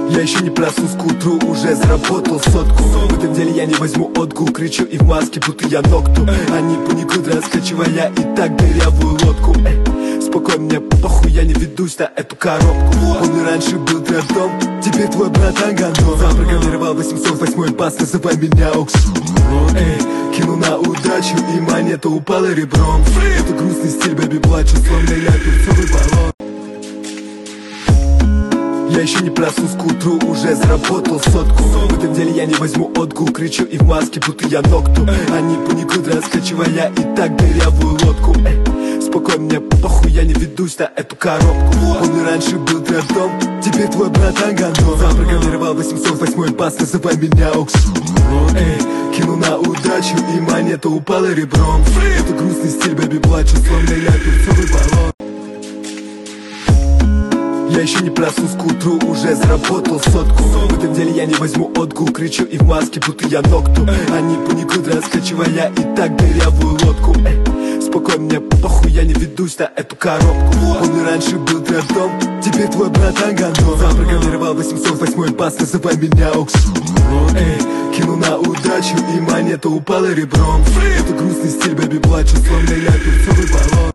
Я еще не проснулся к утру, уже заработал сотку. В этом деле я не возьму отгул, кричу и в маске, будто я Нокту. Они паникуют, раскачивая и так дырявую лодку. Спокойно, мне похуй, я не ведусь на эту коробку. Он и раньше был трэп-дом, теперь твой братан гандон. Запрограммировал 808 бас, называй меня Оксимирон. Кинул на удачу и монета упала ребром. Это грустный стиль, бэби, плачу, словно я перцовый баллон. Я еще не проснулся к утру, уже заработал сотку. В этом деле я не возьму отгул, кричу и в маске, будто я Нокту. Они паникуют, раскачивая и так дырявую лодку. Спокойно, мне похуй, я не ведусь на эту коробку. Он и раньше был трэп-дом, теперь твой братан гандон. Запрограммировал 808 бас, называй меня Оксимирон. Кинул на удачу и монета упала ребром. Это грустный стиль, бэби, плачу, словно я перцовый баллон. Я еще не проснулся к утру, уже заработал сотку. В этом деле я не возьму отгул, кричу и в маске, будто я Нокту. Они паникуют, раскачивая и так дырявую лодку. Спокойно, мне похуй, я не ведусь на эту коробку. Он и раньше был трэп-дом, теперь твой братан гандон. Запрограммировал 808 бас, называй меня Оксимирон. Кинул на удачу и монета упала ребром. Это грустный стиль, бэби, плачу, словно я перцовый баллон.